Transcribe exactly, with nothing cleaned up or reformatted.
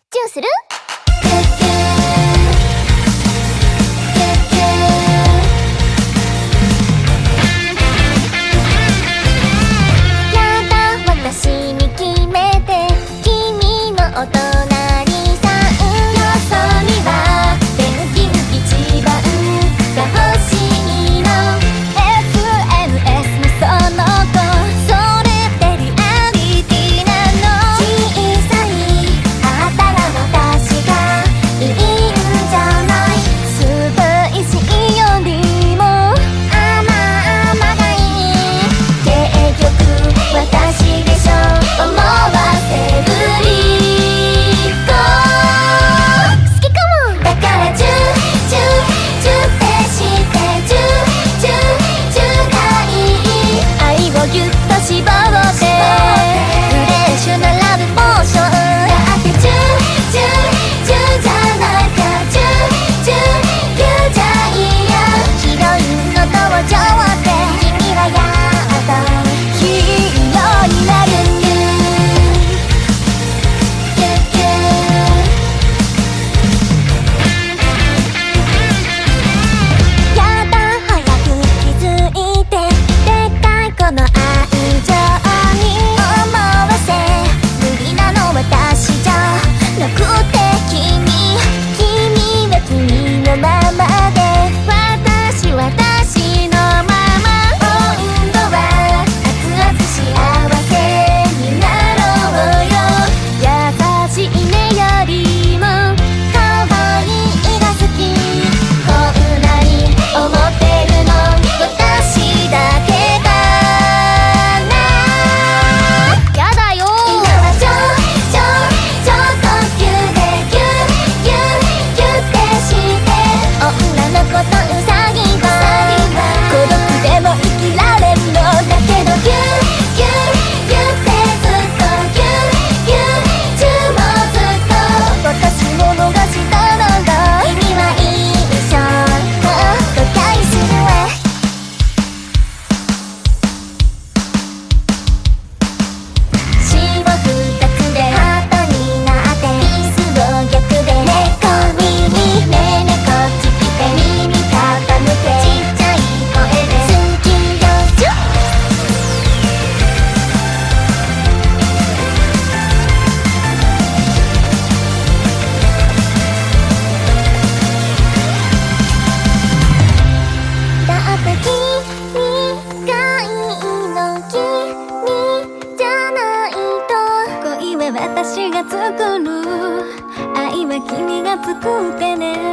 チューする？やだ私に決めて君のお隣さんよそには電気一番が欲しいの エスエヌエス のその子それってリアリティなの小さいあったら私がいいんじゃないスパイシーよりも甘々がいい結局私でしょ思わせぶりこ好きかもだからチューチューチューってしてチューチューチューがいい愛をギュッと絞ってフレッシュなラブポーションだってチューチューチューじゃないかチューチューギューじゃいいやヒロインの登場って君はやっとヒーローになるキュッキュやだ早く気づいてでっかいこの愛情に思わせ無理なの私じゃなくて君君は君のままで私私のまま温度は熱々幸せになろうよ優しいねよりも可愛いが好きこんなに思ってるの私だけだなやだよ今はちょちょちょっとキュでギュギュギュってして女の子とウサギは孤独でも生きられるのだけどギュギュギュってずっとギュギュチューもずっと私も逃したなら君は一緒後悔するわ死を二つでハートになってピースを逆で猫耳ねえねこっち来て耳傾けちっちゃい声で好きよチュッだって君がいいの君じゃないと恋は私が作る愛は君が作ってね